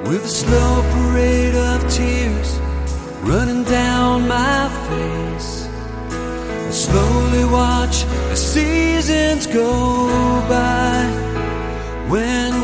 with a slow parade of tears running down my face. I slowly watch the seasons go by when